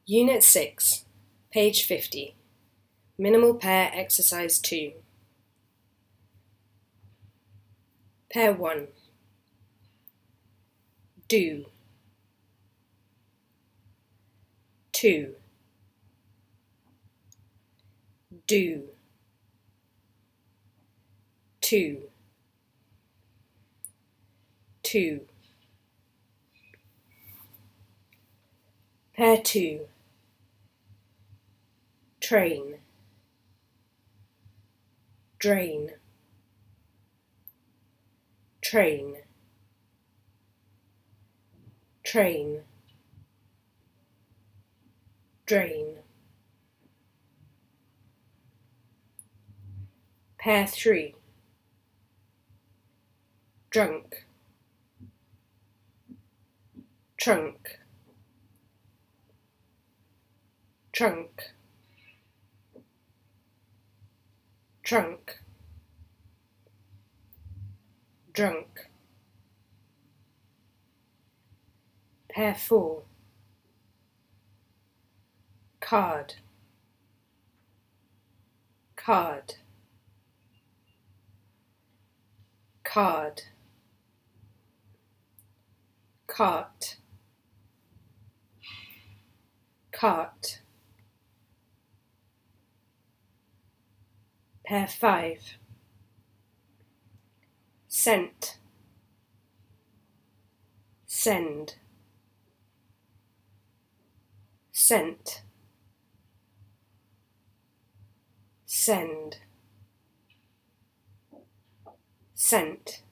Unit 6, page 50, Minimal Pair Exercise 2. Pair 1. Do. 2. Do. 2. 2. Pair 2. Train. Drain. Train. Train. Drain. Pair 3. Drunk. Trunk. Trunk. Trunk. Drunk. Pair 4. Card. Card. Card. Cart. Cart. Pair 5. Scent. Send. Scent. Send. Scent.